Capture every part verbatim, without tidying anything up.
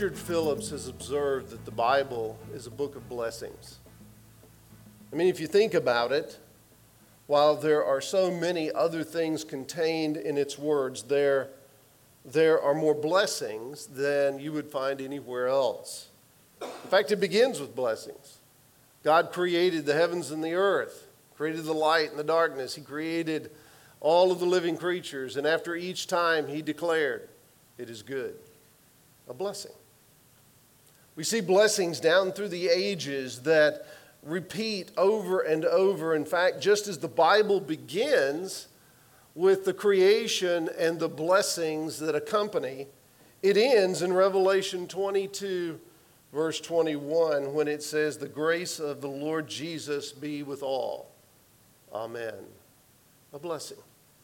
Richard Phillips has observed that the Bible is a book of blessings. I mean, if you think about it, while there are so many other things contained in its words, there, there are more blessings than you would find anywhere else. In fact, it begins with blessings. God created the heavens and the earth, created the light and the darkness. He created all of the living creatures, and after each time he declared, it is good. A blessing. We see blessings down through the ages that repeat over and over. In fact, just as the Bible begins with the creation and the blessings that accompany, it ends in Revelation twenty-two, verse twenty-one, when it says, "The grace of the Lord Jesus be with all. Amen." A blessing.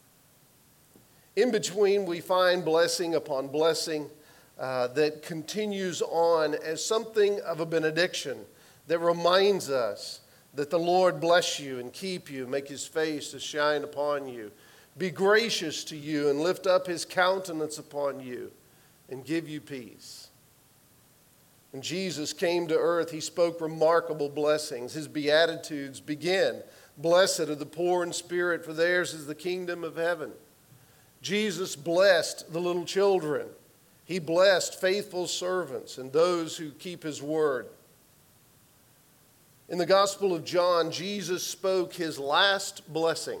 In between, we find blessing upon blessing uh, that continues on as something of a benediction that reminds us that the Lord bless you and keep you, make his face to shine upon you, be gracious to you and lift up his countenance upon you and give you peace. When Jesus came to earth, he spoke remarkable blessings. His Beatitudes begin, "Blessed are the poor in spirit, for theirs is the kingdom of heaven." Jesus blessed the little children. He blessed faithful servants and those who keep his word. In the Gospel of John, Jesus spoke his last blessing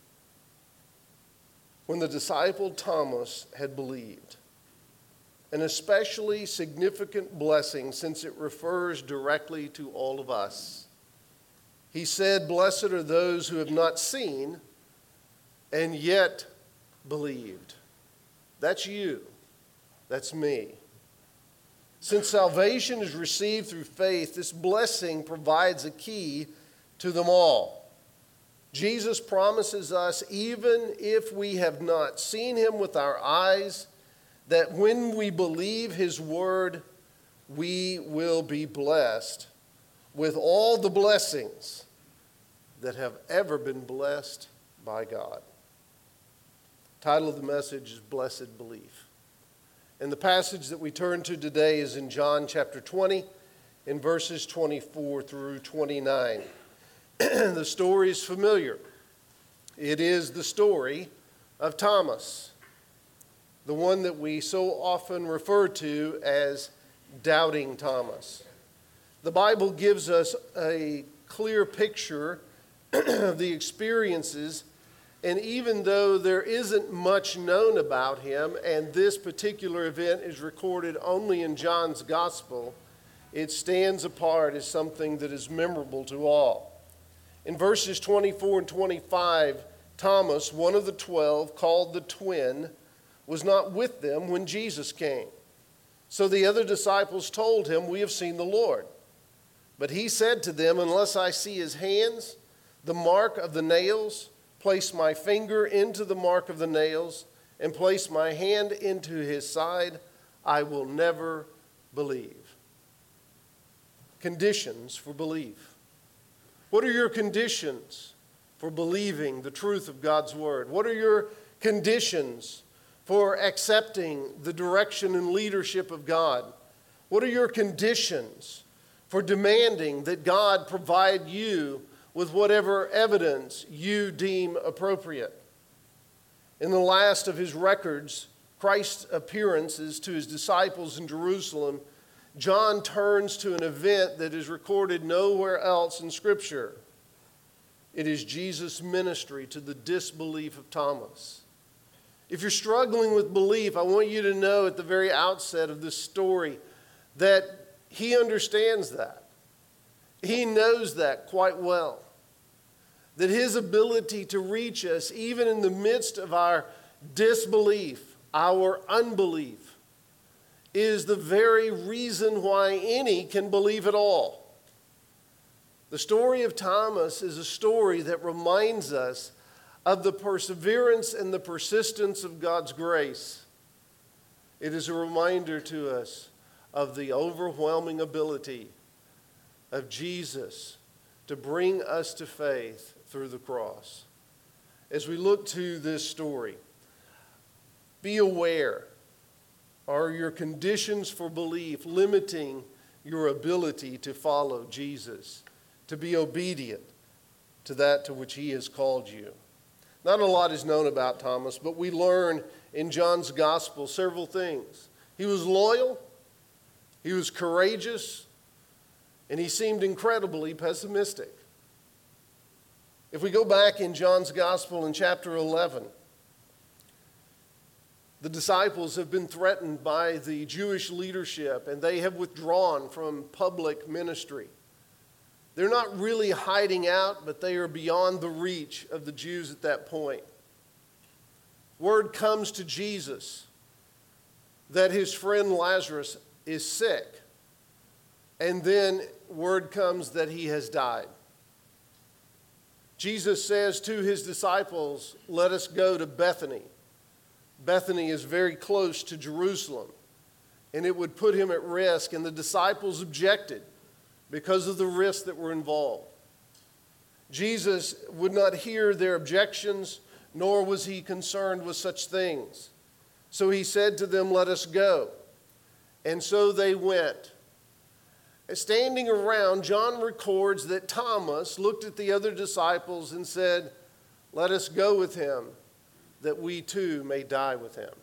when the disciple Thomas had believed. An especially significant blessing since it refers directly to all of us. He said, "Blessed are those who have not seen and yet believed." That's you. That's me. Since salvation is received through faith, this blessing provides a key to them all. Jesus promises us, even if we have not seen him with our eyes, that when we believe his word, we will be blessed with all the blessings that have ever been blessed by God. The title of the message is Blessed Belief. And the passage that we turn to today is in John chapter twenty, in verses twenty-four through twenty-nine. The story is familiar. It is the story of Thomas, the one that we so often refer to as Doubting Thomas. The Bible gives us a clear picture of the experiences, and even though there isn't much known about him, and this particular event is recorded only in John's Gospel, it stands apart as something that is memorable to all. In verses twenty-four and twenty-five, Thomas, one of the twelve, called the twin, was not with them when Jesus came. So the other disciples told him, "We have seen the Lord." But he said to them, "Unless I see his hands, the mark of the nails, place my finger into the mark of the nails, and place my hand into his side, I will never believe." Conditions for belief. What are your conditions for believing the truth of God's word? What are your conditions for accepting the direction and leadership of God? What are your conditions for demanding that God provide you with whatever evidence you deem appropriate? In the last of his records, Christ's appearances to his disciples in Jerusalem, John turns to an event that is recorded nowhere else in Scripture. It is Jesus' ministry to the disbelief of Thomas. If you're struggling with belief, I want you to know at the very outset of this story that he understands that. He knows that quite well. That his ability to reach us, even in the midst of our disbelief, our unbelief, is the very reason why any can believe at all. The story of Thomas is a story that reminds us of the perseverance and the persistence of God's grace. It is a reminder to us of the overwhelming ability of Jesus to bring us to faith through the cross. As we look to this story, be aware Are your conditions for belief limiting your ability to follow Jesus, to be obedient to that to which he has called you? Not a lot is known about Thomas, but we learn in John's gospel several things. He was loyal, he was courageous, and he seemed incredibly pessimistic. If we go back in John's gospel in chapter eleven, the disciples have been threatened by the Jewish leadership, and they have withdrawn from public ministry. They're not really hiding out, but they are beyond the reach of the Jews at that point. Word comes to Jesus that his friend Lazarus is sick, and then word comes that he has died. Jesus says to his disciples, "Let us go to Bethany." Bethany is very close to Jerusalem, and it would put him at risk, and the disciples objected because of the risks that were involved. Jesus would not hear their objections, nor was he concerned with such things. So he said to them, "Let us go." And so they went. Standing around, John records that Thomas looked at the other disciples and said, "Let us go with him, that we too may die with him."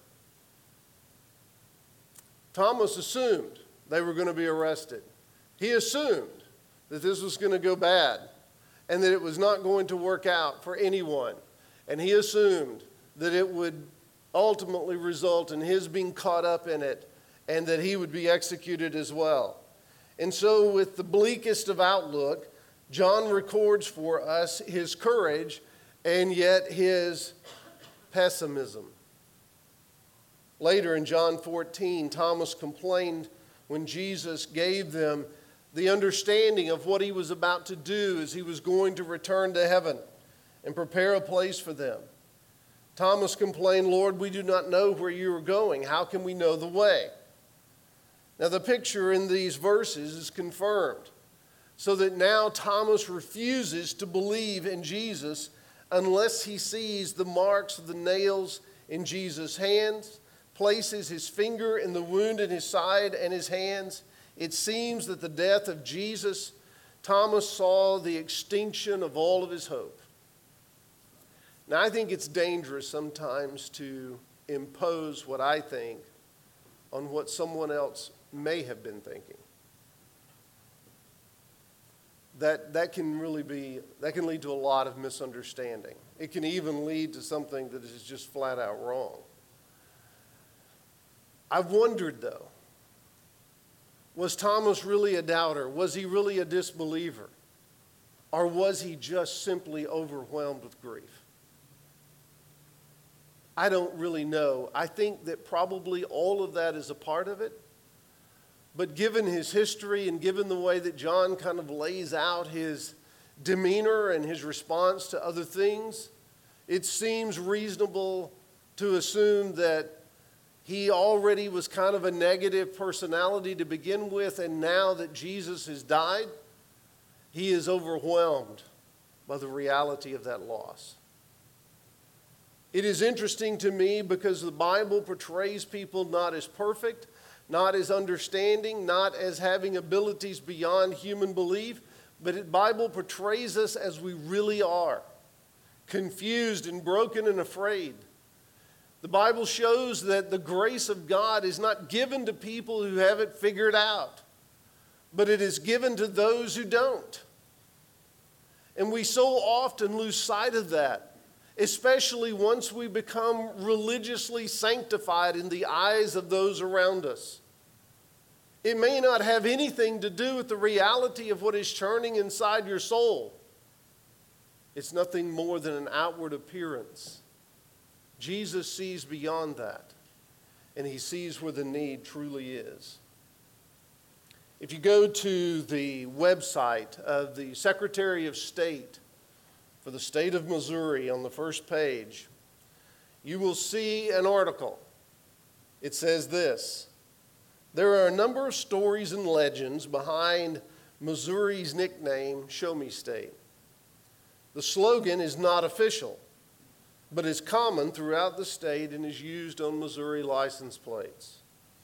Thomas assumed they were going to be arrested. He assumed that this was going to go bad and that it was not going to work out for anyone. And he assumed that it would ultimately result in his being caught up in it and that he would be executed as well. And so with the bleakest of outlook, John records for us his courage and yet his pessimism. Later in John fourteen, Thomas complained when Jesus gave them the understanding of what he was about to do as he was going to return to heaven and prepare a place for them. Thomas complained, "Lord, we do not know where you are going. How can we know the way?" Now the picture in these verses is confirmed, so that now Thomas refuses to believe in Jesus unless he sees the marks of the nails in Jesus' hands, places his finger in the wound in his side and his hands. It seems that the death of Jesus, Thomas saw the extinction of all of his hope. Now, I think it's dangerous sometimes to impose what I think on what someone else may have been thinking. That, that can really be, that can lead to a lot of misunderstanding. It can even lead to something that is just flat out wrong. I've wondered, though, was Thomas really a doubter? Was he really a disbeliever? Or was he just simply overwhelmed with grief? I don't really know. I think that probably all of that is a part of it. But given his history and given the way that John kind of lays out his demeanor and his response to other things, it seems reasonable to assume that he already was kind of a negative personality to begin with, and now that Jesus has died, he is overwhelmed by the reality of that loss. It is interesting to me because the Bible portrays people not as perfect, not as understanding, not as having abilities beyond human belief, but the Bible portrays us as we really are, confused and broken and afraid. The Bible shows that the grace of God is not given to people who have it figured out, but it is given to those who don't. And we so often lose sight of that, especially once we become religiously sanctified in the eyes of those around us. It may not have anything to do with the reality of what is churning inside your soul. It's nothing more than an outward appearance. Jesus sees beyond that, and he sees where the need truly is. If you go to the website of the Secretary of State for the state of Missouri on the first page, you will see an article. It says this: there are a number of stories and legends behind Missouri's nickname, Show Me State. The slogan is not official, but is common throughout the state and is used on Missouri license plates.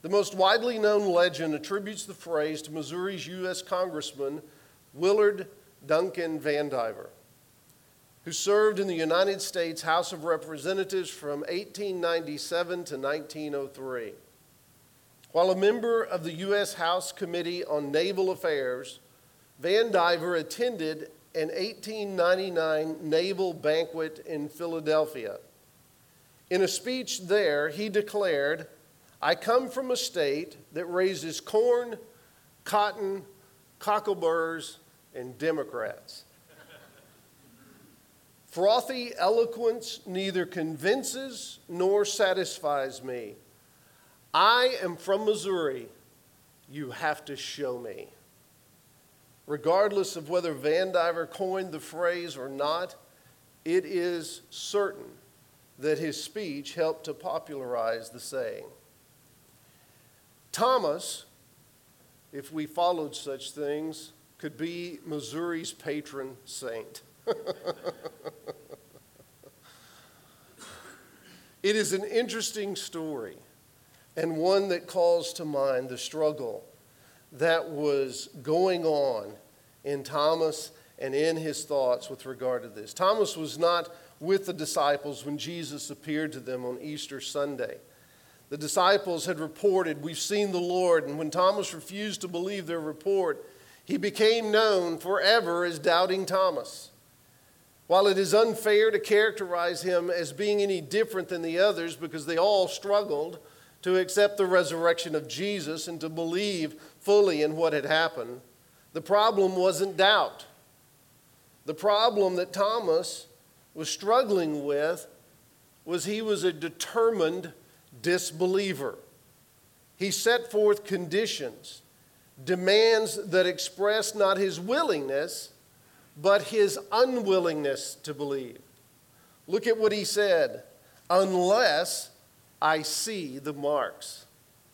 The most widely known legend attributes the phrase to Missouri's U S Congressman Willard Duncan Vandiver, who served in the United States House of Representatives from eighteen ninety-seven to nineteen oh three. While a member of the U S House Committee on Naval Affairs, Vandiver attended an eighteen ninety-nine naval banquet in Philadelphia. In a speech there, he declared, "I come from a state that raises corn, cotton, cockleburs, and Democrats. Frothy eloquence neither convinces nor satisfies me. I am from Missouri. You have to show me." Regardless of whether Vandiver coined the phrase or not, it is certain that his speech helped to popularize the saying. Thomas, if we followed such things, could be Missouri's patron saint. It is an interesting story, and one that calls to mind the struggle that was going on in Thomas and in his thoughts with regard to this. Thomas was not with the disciples when Jesus appeared to them on Easter Sunday. The disciples had reported, "We've seen the Lord," and when Thomas refused to believe their report, he became known forever as Doubting Thomas. While it is unfair to characterize him as being any different than the others because they all struggled to accept the resurrection of Jesus and to believe fully in what had happened, the problem wasn't doubt. The problem that Thomas was struggling with was he was a determined disbeliever. He set forth conditions, demands that expressed not his willingness, but his unwillingness to believe. Look at what he said, "Unless I see the marks."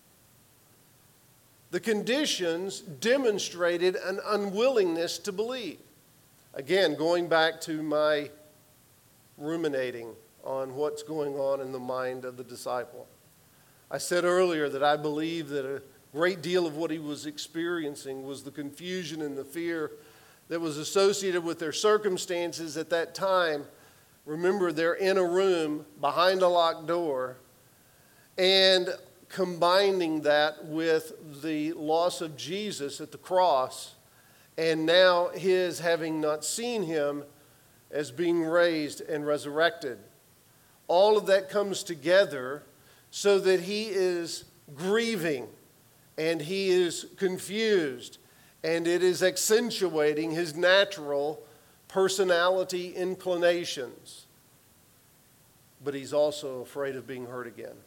The conditions demonstrated an unwillingness to believe. Again, going back to my ruminating on what's going on in the mind of the disciple. I said earlier that I believe that a great deal of what he was experiencing was the confusion and the fear that was associated with their circumstances at that time. Remember, they're in a room behind a locked door, and combining that with the loss of Jesus at the cross, and now his having not seen him as being raised and resurrected. All of that comes together so that he is grieving and he is confused, and it is accentuating his natural personality inclinations. But he's also afraid of being hurt again.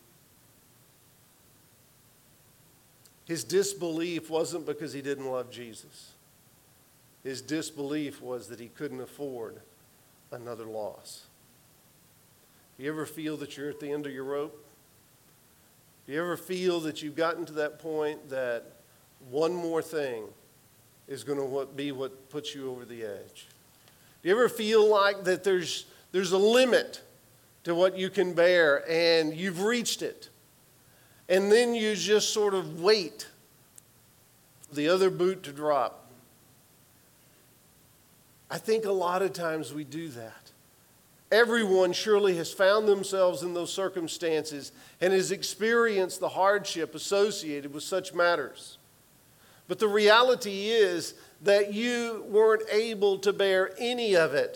His disbelief wasn't because he didn't love Jesus. His disbelief was that he couldn't afford another loss. Do you ever feel that you're at the end of your rope? Do you ever feel that you've gotten to that point that one more thing is going to be what puts you over the edge? Do you ever feel like that there's, there's a limit to what you can bear and you've reached it? And then you just sort of wait for the other boot to drop. I think a lot of times we do that. Everyone surely has found themselves in those circumstances and has experienced the hardship associated with such matters. But the reality is that you weren't able to bear any of it.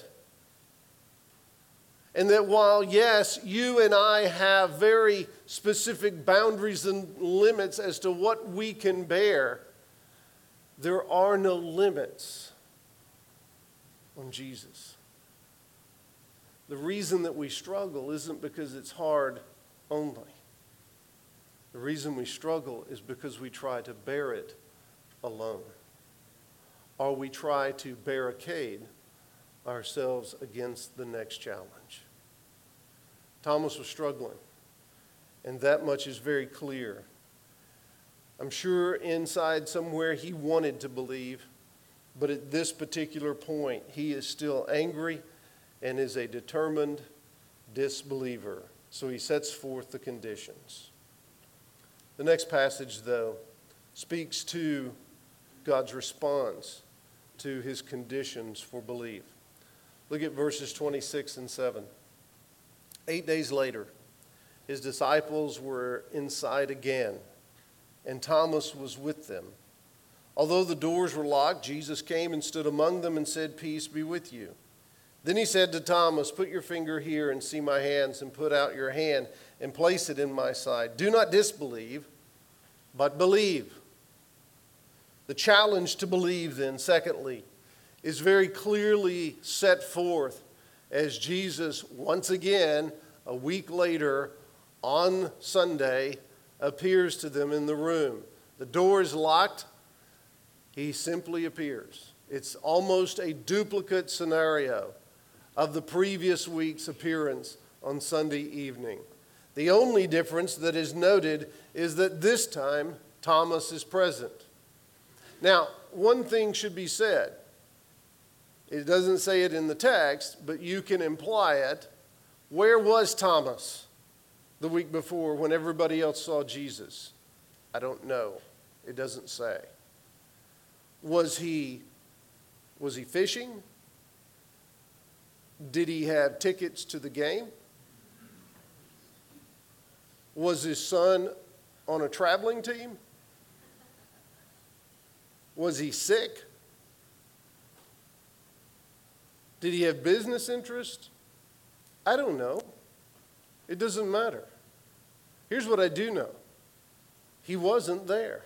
And that while, yes, you and I have very specific boundaries and limits as to what we can bear, there are no limits on Jesus. The reason that we struggle isn't because it's hard only. The reason we struggle is because we try to bear it alone. Or we try to barricade ourselves against the next challenge. Thomas was struggling, and that much is very clear. I'm sure inside somewhere he wanted to believe, but at this particular point, he is still angry and is a determined disbeliever. So he sets forth the conditions. The next passage, though, speaks to God's response to his conditions for belief. Look at verses twenty-six and seven. Eight days later, his disciples were inside again, and Thomas was with them. Although the doors were locked, Jesus came and stood among them and said, "Peace be with you." Then he said to Thomas, "Put your finger here and see my hands, and put out your hand and place it in my side. Do not disbelieve, but believe." The challenge to believe, then, secondly, is very clearly set forth as Jesus, once again, a week later, on Sunday, appears to them in the room. The door is locked. He simply appears. It's almost a duplicate scenario of the previous week's appearance on Sunday evening. The only difference that is noted is that this time Thomas is present. Now, one thing should be said. It doesn't say it in the text, but you can imply it. Where was Thomas the week before when everybody else saw Jesus? I don't know. It doesn't say. Was he, was he fishing? Did he have tickets to the game? Was his son on a traveling team? Was he sick? Did he have business interest? I don't know. It doesn't matter. Here's what I do know. He wasn't there.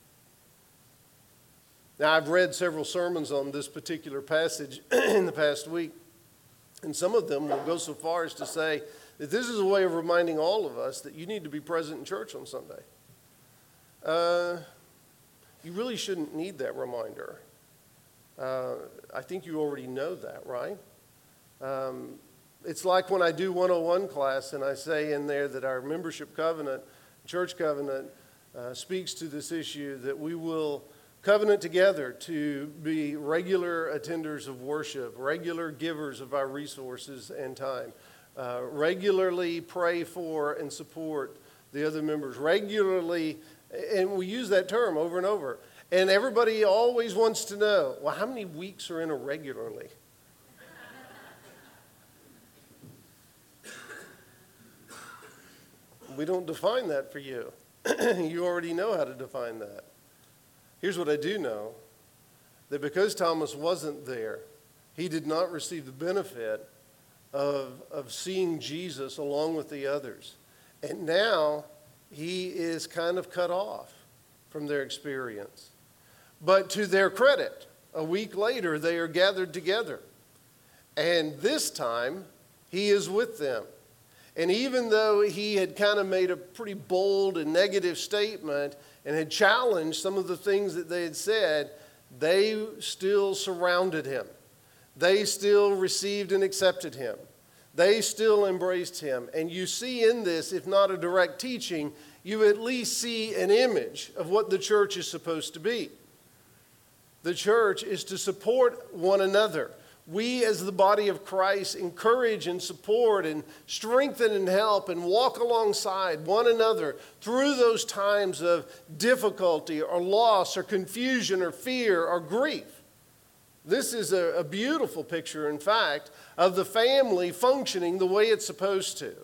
Now, I've read several sermons on this particular passage in the past week, and some of them will go so far as to say that this is a way of reminding all of us that you need to be present in church on Sunday. Uh, you really shouldn't need that reminder. Uh, I think you already know that, right? Um, it's like when I do one oh one class and I say in there that our membership covenant, church covenant, uh, speaks to this issue that we will covenant together to be regular attenders of worship, regular givers of our resources and time, uh, regularly pray for and support the other members, regularly, and we use that term over and over. And everybody always wants to know, well, how many weeks are in a regularly? We don't define that for you. You already know how to define that. Here's what I do know, that because Thomas wasn't there, he did not receive the benefit of, of seeing Jesus along with the others. And now he is kind of cut off from their experience. But to their credit, a week later, they are gathered together. And this time, he is with them. And even though he had kind of made a pretty bold and negative statement and had challenged some of the things that they had said, they still surrounded him. They still received and accepted him. They still embraced him. And you see in this, if not a direct teaching, you at least see an image of what the church is supposed to be. The church is to support one another. We as the body of Christ encourage and support and strengthen and help and walk alongside one another through those times of difficulty or loss or confusion or fear or grief. This is a, a beautiful picture, in fact, of the family functioning the way it's supposed to.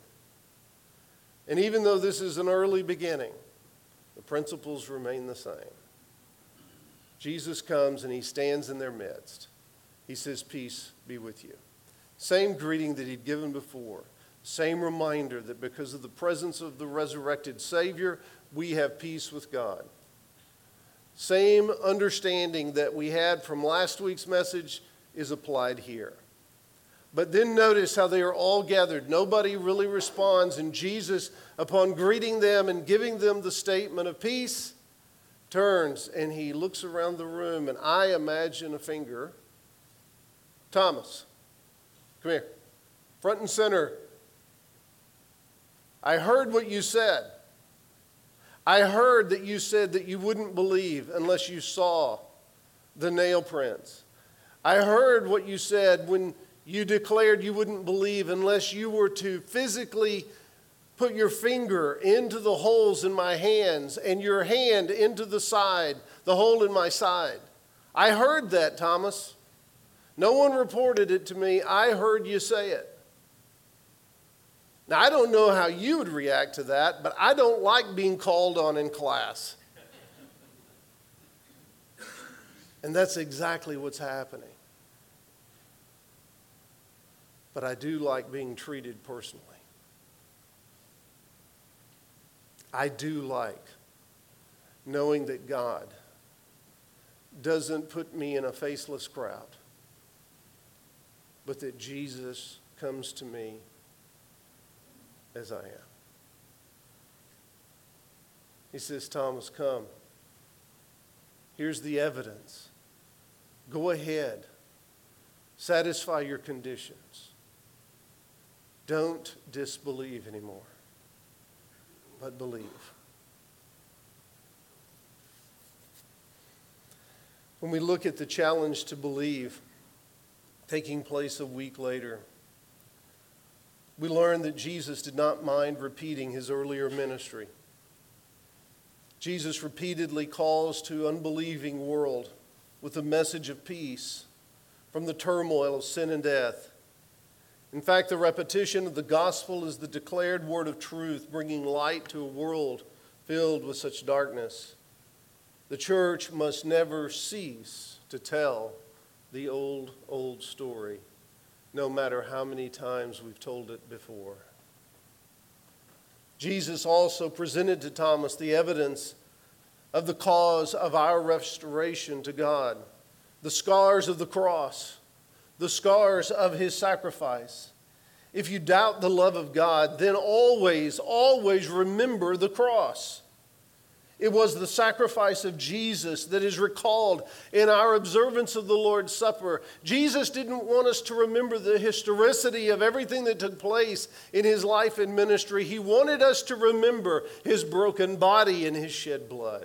And even though this is an early beginning, the principles remain the same. Jesus comes and he stands in their midst. He says, "Peace be with you." Same greeting that he'd given before. Same reminder that because of the presence of the resurrected Savior, we have peace with God. Same understanding that we had from last week's message is applied here. But then notice how they are all gathered. Nobody really responds, and Jesus, upon greeting them and giving them the statement of peace, turns and he looks around the room, and I imagine a finger. Thomas, come here, front and center. I heard what you said. I heard that you said that you wouldn't believe unless you saw the nail prints. I heard what you said when you declared you wouldn't believe unless you were to physically Put your finger into the holes in my hands and your hand into the side, the hole in my side. I heard that, Thomas. No one reported it to me. I heard you say it. Now, I don't know how you would react to that, but I don't like being called on in class. And that's exactly what's happening. But I do like being treated personally. I do like knowing that God doesn't put me in a faceless crowd, but that Jesus comes to me as I am. He says, Thomas, come. Here's the evidence. Go ahead. Satisfy your conditions. Don't disbelieve anymore, but believe. When we look at the challenge to believe taking place a week later, we learn that Jesus did not mind repeating his earlier ministry. Jesus repeatedly calls to an unbelieving world with a message of peace from the turmoil of sin and death. In fact, the repetition of the gospel is the declared word of truth, bringing light to a world filled with such darkness. The church must never cease to tell the old, old story, no matter how many times we've told it before. Jesus also presented to Thomas the evidence of the cause of our restoration to God, the scars of the cross, the scars of his sacrifice. If you doubt the love of God, then always, always remember the cross. It was the sacrifice of Jesus that is recalled in our observance of the Lord's Supper. Jesus didn't want us to remember the historicity of everything that took place in his life and ministry. He wanted us to remember his broken body and his shed blood.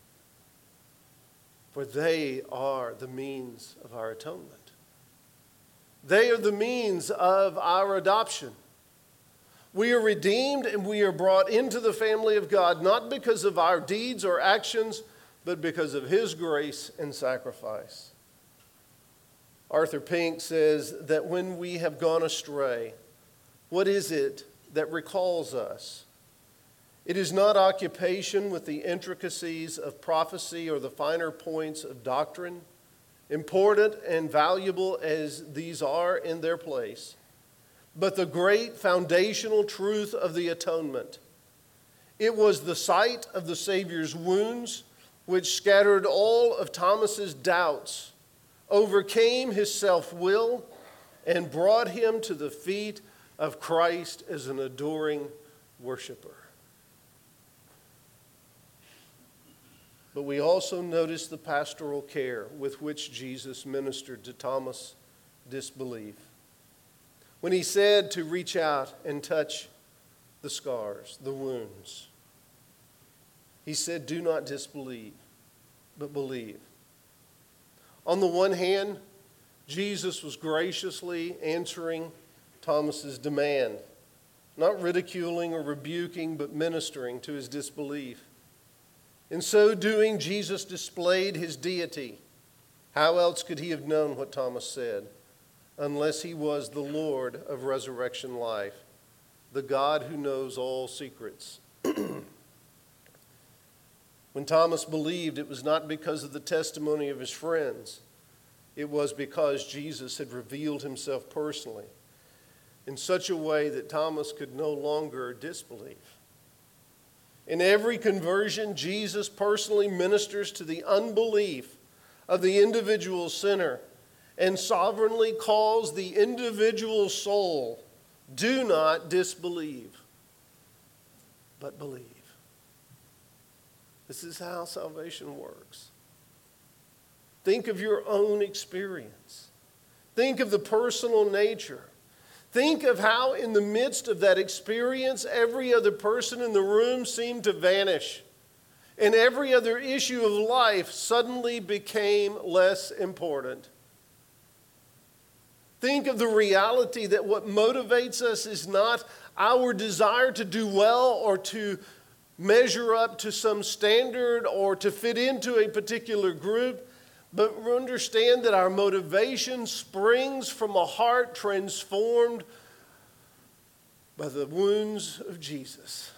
For they are the means of our atonement. They are the means of our adoption. We are redeemed and we are brought into the family of God, not because of our deeds or actions, but because of his grace and sacrifice. Arthur Pink says that when we have gone astray, what is it that recalls us? It is not occupation with the intricacies of prophecy or the finer points of doctrine, important and valuable as these are in their place, but the great foundational truth of the atonement. It was the sight of the Savior's wounds which scattered all of Thomas's doubts, overcame his self-will, and brought him to the feet of Christ as an adoring worshiper. But we also notice the pastoral care with which Jesus ministered to Thomas' disbelief. When he said to reach out and touch the scars, the wounds, he said, do not disbelieve, but believe. On the one hand, Jesus was graciously answering Thomas's demand, not ridiculing or rebuking, but ministering to his disbelief. In so doing, Jesus displayed his deity. How else could he have known what Thomas said, unless he was the Lord of resurrection life, the God who knows all secrets? When Thomas believed, it was not because of the testimony of his friends. It was because Jesus had revealed himself personally in such a way that Thomas could no longer disbelieve. In every conversion, Jesus personally ministers to the unbelief of the individual sinner and sovereignly calls the individual soul, do not disbelieve, but believe. This is how salvation works. Think of your own experience. Think of the personal nature. Think of how in the midst of that experience, every other person in the room seemed to vanish, and every other issue of life suddenly became less important. Think of the reality that what motivates us is not our desire to do well or to measure up to some standard or to fit into a particular group, but understand that our motivation springs from a heart transformed by the wounds of Jesus.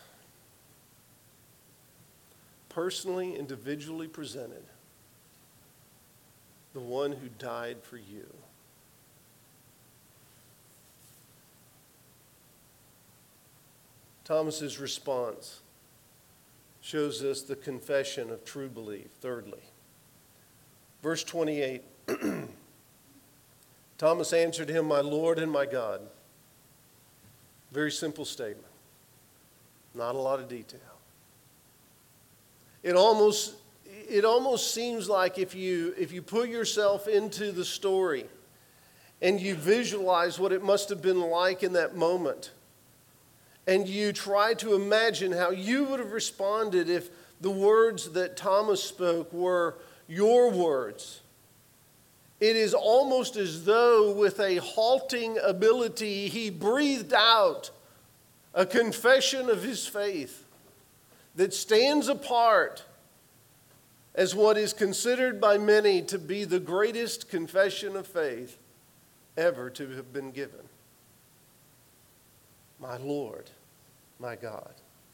Personally, individually presented, the one who died for you. Thomas's response shows us the confession of true belief. Thirdly, verse twenty-eight, Thomas answered him, "My Lord and my God." Very simple statement. Not a lot of detail. It almost, it almost seems like if you, if you put yourself into the story and you visualize what it must have been like in that moment, and you try to imagine how you would have responded if the words that Thomas spoke were your words. It is almost as though with a halting ability he breathed out a confession of his faith that stands apart as what is considered by many to be the greatest confession of faith ever to have been given. My Lord, my God.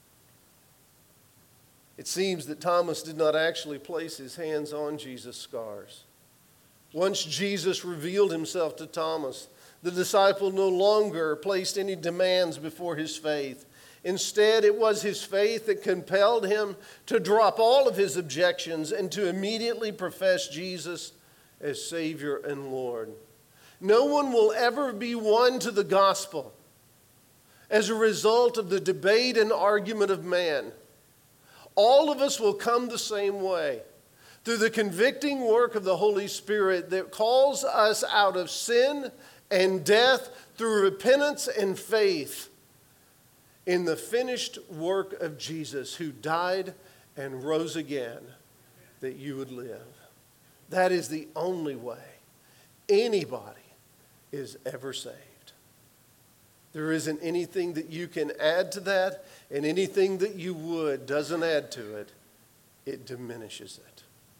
It seems that Thomas did not actually place his hands on Jesus' scars. Once Jesus revealed himself to Thomas, the disciple no longer placed any demands before his faith. Instead, it was his faith that compelled him to drop all of his objections and to immediately profess Jesus as Savior and Lord. No one will ever be won to the gospel as a result of the debate and argument of man. All of us will come the same way, through the convicting work of the Holy Spirit that calls us out of sin and death through repentance and faith in the finished work of Jesus, who died and rose again that you would live. That is the only way anybody is ever saved. There isn't anything that you can add to that, and anything that you would doesn't add to it. It diminishes it.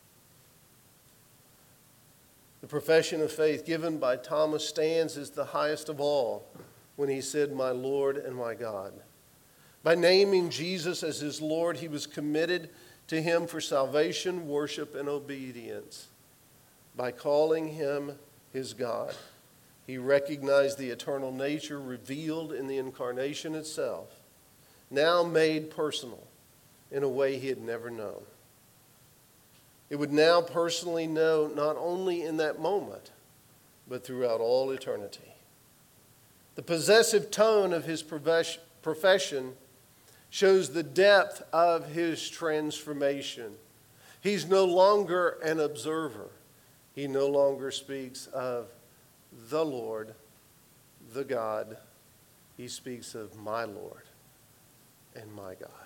The profession of faith given by Thomas stands as the highest of all when he said, "My Lord and my God." By naming Jesus as his Lord, he was committed to him for salvation, worship, and obedience. By calling him his God, he recognized the eternal nature revealed in the incarnation itself, now made personal in a way he had never known. It would now personally know not only in that moment, but throughout all eternity. The possessive tone of his profession shows the depth of his transformation. He's no longer an observer. He no longer speaks of the Lord, the God. He speaks of my Lord and my God.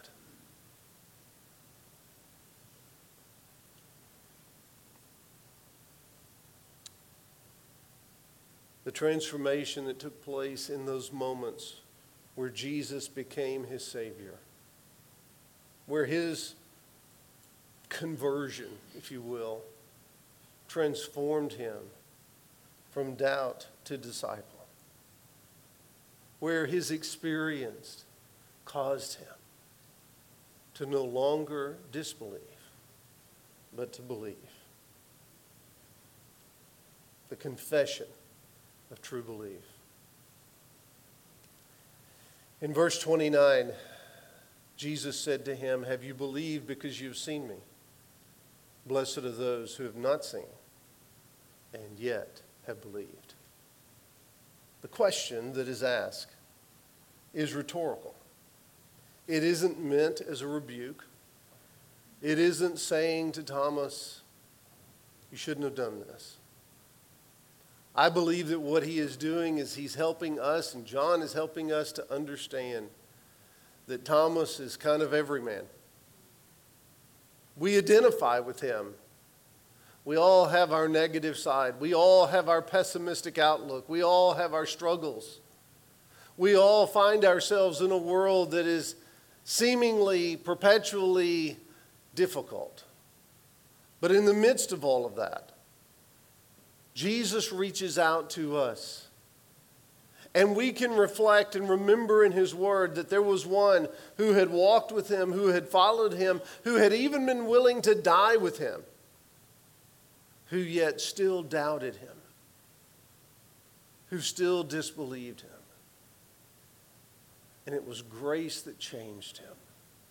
The transformation that took place in those moments where Jesus became his Savior, where his conversion, if you will, transformed him from doubt to disciple, where his experience caused him to no longer disbelieve, but to believe. The confession of true belief. In verse twenty-nine, Jesus said to him, "Have you believed because you've seen me? Blessed are those who have not seen and yet have believed." The question that is asked is rhetorical. It isn't meant as a rebuke. It isn't saying to Thomas, "You shouldn't have done this." I believe that what he is doing is he's helping us, and John is helping us to understand that Thomas is kind of everyman. We identify with him. We all have our negative side. We all have our pessimistic outlook. We all have our struggles. We all find ourselves in a world that is seemingly perpetually difficult. But in the midst of all of that, Jesus reaches out to us. And we can reflect and remember in his word that there was one who had walked with him, who had followed him, who had even been willing to die with him, who yet still doubted him, who still disbelieved him. And it was grace that changed him.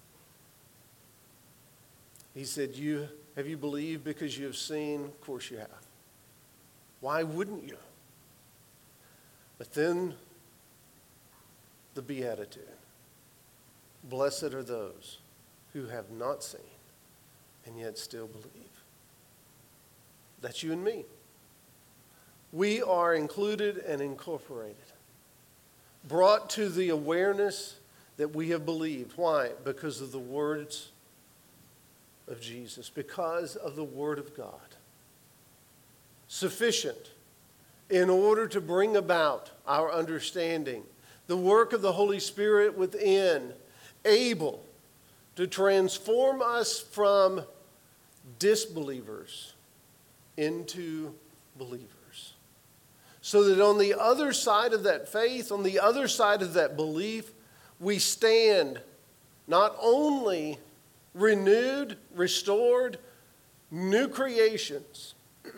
He said, "You have you believed because you have seen?" Of course you have. Why wouldn't you? But then the beatitude. Blessed are those who have not seen and yet still believe. That's you and me. We are included and incorporated, brought to the awareness that we have believed. Why? Because of the words of Jesus, because of the Word of God. Sufficient in order to bring about our understanding. The work of the Holy Spirit within, able to transform us from disbelievers into believers. So that on the other side of that faith, on the other side of that belief, we stand not only renewed, restored, new creations,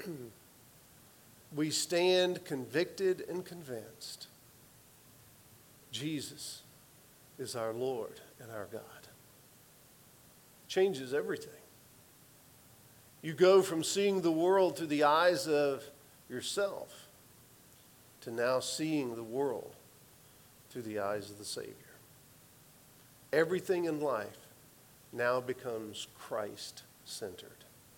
we stand convicted and convinced Jesus is our Lord and our God. Changes everything. You go from seeing the world through the eyes of yourself to now seeing the world through the eyes of the Savior. Everything in life now becomes Christ-centered.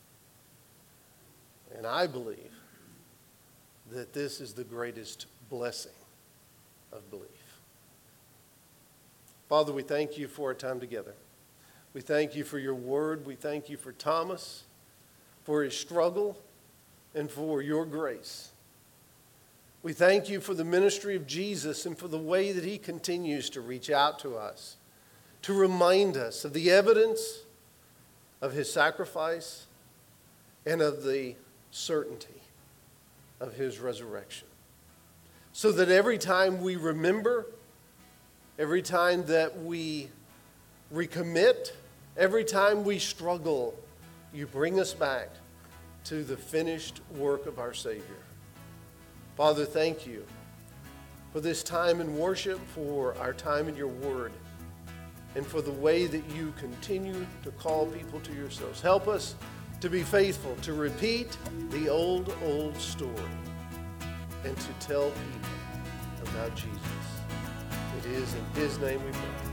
And I believe that this is the greatest blessing of belief. Father, we thank you for our time together. We thank you for your word. We thank you for Thomas, for his struggle, and for your grace. We thank you for the ministry of Jesus and for the way that he continues to reach out to us, to remind us of the evidence of his sacrifice and of the certainty of his resurrection. So that every time we remember, every time that we recommit, every time we struggle, you bring us back to the finished work of our Savior. Father, thank you for this time in worship, for our time in your word, and for the way that you continue to call people to yourselves. Help us to be faithful, to repeat the old, old story, and to tell people about Jesus. It is in his name we pray.